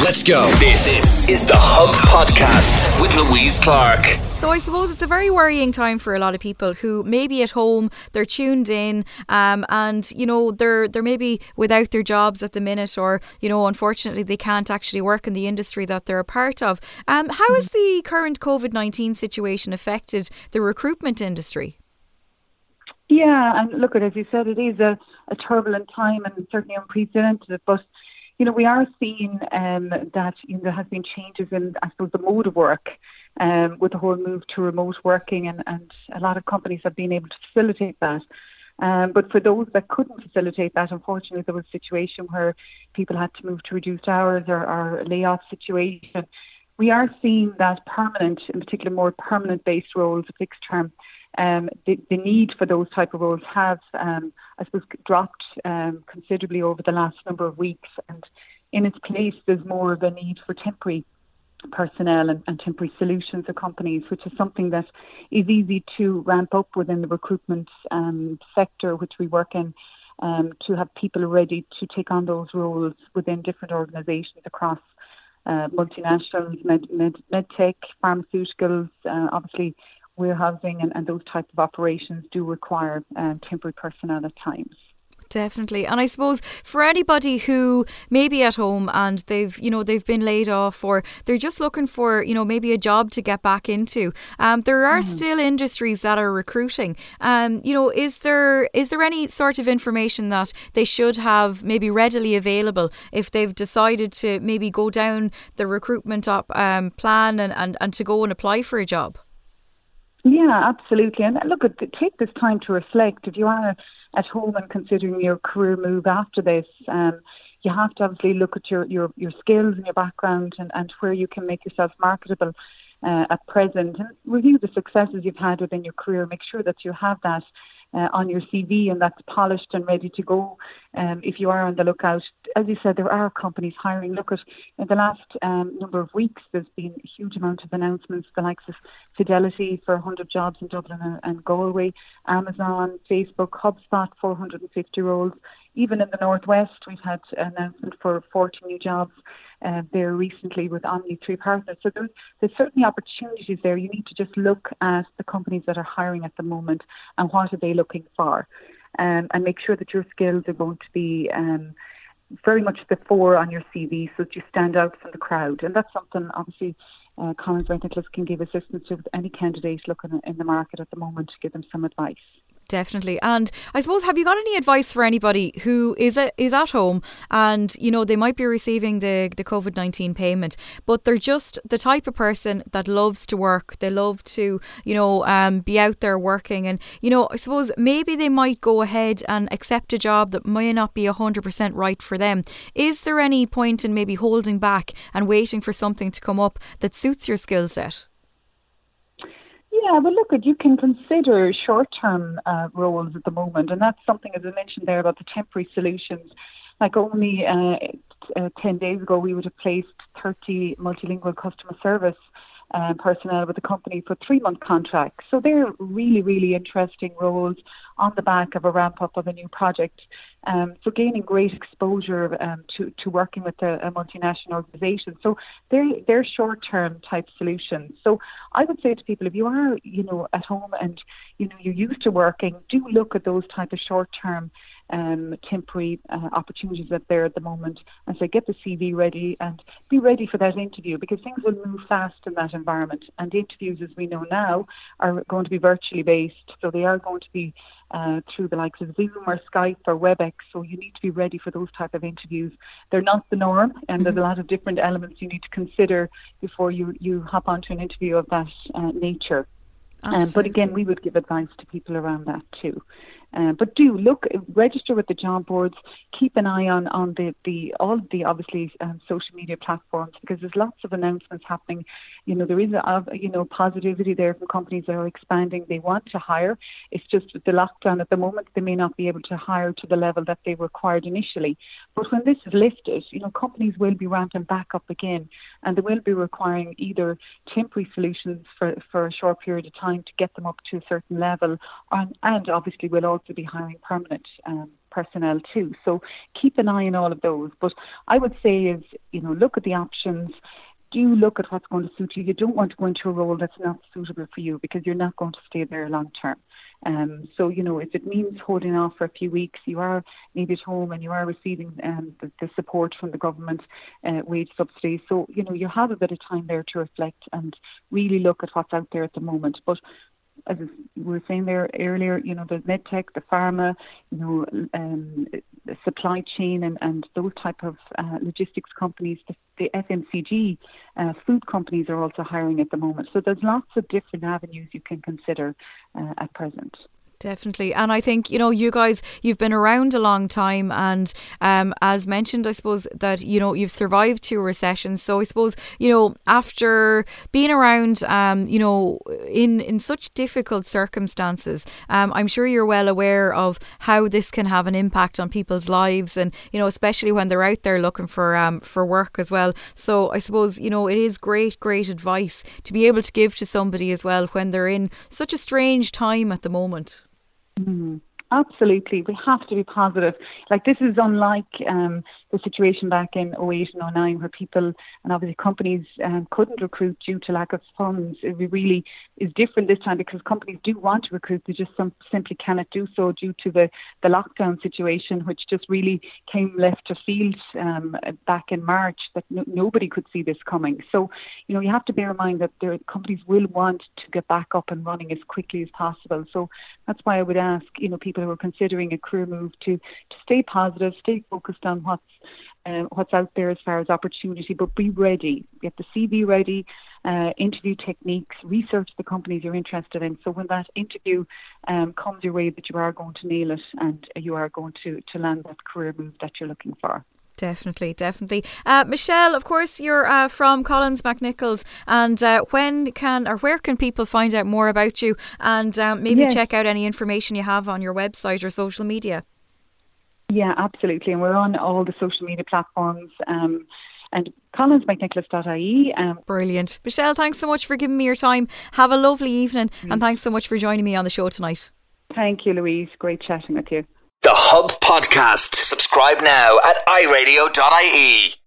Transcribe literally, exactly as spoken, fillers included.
Let's go. This is the Hub Podcast with Louise Clark. So I suppose it's a very worrying time for a lot of people who may be at home, they're tuned in, um, and, you know, they're they're maybe without their jobs at the minute, or, you know, unfortunately they can't actually work in the industry that they're a part of. Um, how has the current COVID nineteen situation affected the recruitment industry? Yeah, and look, as you said, it is a, a turbulent time and certainly unprecedented, but you know, we are seeing um, that you know, there has been changes in, I suppose, the mode of work um, with the whole move to remote working, and, and a lot of companies have been able to facilitate that. Um, but for those that couldn't facilitate that, unfortunately, there was a situation where people had to move to reduced hours or, or a layoff situation. We are seeing that permanent, in particular more permanent-based roles, fixed term, um, the, the need for those type of roles have, um, I suppose, dropped um, considerably over the last number of weeks. And in its place, there's more of a need for temporary personnel and, and temporary solutions for companies, which is something that is easy to ramp up within the recruitment um, sector, which we work in, um, to have people ready to take on those roles within different organisations across uh, multinationals, med, med, med tech, pharmaceuticals, uh, obviously warehousing, and, and those types of operations do require uh, temporary personnel at times. Definitely. And I suppose for anybody who may be at home and they've, you know, they've been laid off, or they're just looking for, you know, maybe a job to get back into, um, there are mm-hmm. still industries that are recruiting. Um, you know, is there is there any sort of information that they should have maybe readily available if they've decided to maybe go down the recruitment op, um, plan and, and, and to go and apply for a job? Yeah, absolutely. And look, take this time to reflect. If you are at home and considering your career move after this, um, you have to obviously look at your, your, your skills and your background, and, and where you can make yourself marketable uh, at present. And review the successes you've had within your career. Make sure that you have that Uh, on your C V and that's polished and ready to go. Um, if you are on the lookout, as you said, there are companies hiring. Look at in the last um, number of weeks, there's been a huge amount of announcements, the likes of Fidelity for one hundred jobs in Dublin and, and Galway, Amazon, Facebook, HubSpot, four hundred fifty roles. Even in the Northwest, we've had an announcement for forty new jobs uh, there recently with Omni three Partners. So there's, there's certainly opportunities there. You need to just look at the companies that are hiring at the moment and what are they looking for, um, and make sure that your skills are going to be um, very much the fore on your C V, so that you stand out from the crowd. And that's something, obviously, uh, Collins Rent Nicholas can give assistance to any candidate looking in the market at the moment to give them some advice. Definitely. And I suppose, have you got any advice for anybody who is a, is at home and, you know, they might be receiving the, the COVID nineteen payment, but they're just the type of person that loves to work. They love to, you know, um, be out there working. And, you know, I suppose maybe they might go ahead and accept a job that may not be one hundred percent right for them. Is there any point in maybe holding back and waiting for something to come up that suits your skill set? Yeah, well, look, you can consider short-term uh, roles at the moment, and that's something, as I mentioned there, about the temporary solutions. Like only uh, uh, ten days ago, we would have placed thirty multilingual customer service uh, personnel with the company for three-month contracts. So they're really, really interesting roles on the back of a ramp-up of a new project. Um, so gaining great exposure um, to, to working with a, a multinational organisation. So they're, they're short-term type solutions. So I would say to people, if you are, you know, at home and, you know, you're used to working, do look at those type of short-term um, temporary uh, opportunities that there at the moment, and say get the C V ready and be ready for that interview, because things will move fast in that environment. And interviews, as we know now, are going to be virtually based. So they are going to be Uh, through the likes of Zoom or Skype or WebEx, so you need to be ready for those type of interviews. They're not the norm, and mm-hmm. there's a lot of different elements you need to consider before you, you hop onto an interview of that uh, nature. Um, but again, we would give advice to people around that too. Uh, but do look, register with the job boards. Keep an eye on on the, the all the obviously um, social media platforms, because there's lots of announcements happening. You know, there is a you know positivity there from companies that are expanding. They want to hire. It's just with the lockdown at the moment, they may not be able to hire to the level that they required initially. But when this is lifted, you know, companies will be ramping back up again, and they will be requiring either temporary solutions for for a short period of time to get them up to a certain level, and, and obviously will also be hiring permanent um, personnel too. So keep an eye on all of those. But I would say is, you know, look at the options. Do look at what's going to suit you. You don't want to go into a role that's not suitable for you because you're not going to stay there long term. Um, so, you know, if it means holding off for a few weeks, you are maybe at home and you are receiving um, the, the support from the government, uh, wage subsidies. So, you know, you have a bit of time there to reflect and really look at what's out there at the moment. But as we were saying there earlier, you know, the medtech, the pharma, you know, um, the supply chain and, and those type of uh, logistics companies, the, the F M C G, uh, food companies are also hiring at the moment. So there's lots of different avenues you can consider uh, at present. Definitely. And I think, you know, you guys, you've been around a long time and um, as mentioned, I suppose that, you know, you've survived two recessions. So I suppose, you know, after being around, um, you know, in, in such difficult circumstances, um, I'm sure you're well aware of how this can have an impact on people's lives and, you know, especially when they're out there looking for um, for work as well. So I suppose, you know, it is great, great advice to be able to give to somebody as well when they're in such a strange time at the moment. Mm, absolutely. We have to be positive. Like, this is unlike um, the situation back in oh eight and oh nine where people and obviously companies um, couldn't recruit due to lack of funds. It really is different this time because companies do want to recruit. They just some, simply cannot do so due to the, the lockdown situation, which just really came left to field um, back in March, that no, nobody could see this coming. So, you know, you have to bear in mind that there, companies will want to get back up and running as quickly as possible. So that's why I would ask, you know, people who are considering a career move to, to stay positive, stay focused on what's uh, what's out there as far as opportunity, but be ready. Get the C V ready, uh, interview techniques, research the companies you're interested in. So when that interview um, comes your way, that you are going to nail it and you are going to, to land that career move that you're looking for. Definitely, definitely. Uh, Michelle, of course, you're uh, from Collins McNichols, and uh, when can or where can people find out more about you and um, maybe yes. check out any information you have on your website or social media? Yeah, absolutely. And we're on all the social media platforms um, and collins mcnicholas dot I E. Um. Brilliant. Michelle, thanks so much for giving me your time. Have a lovely evening mm. and thanks so much for joining me on the show tonight. Thank you, Louise. Great chatting with you. The Hub Podcast. Subscribe now at i radio dot I E.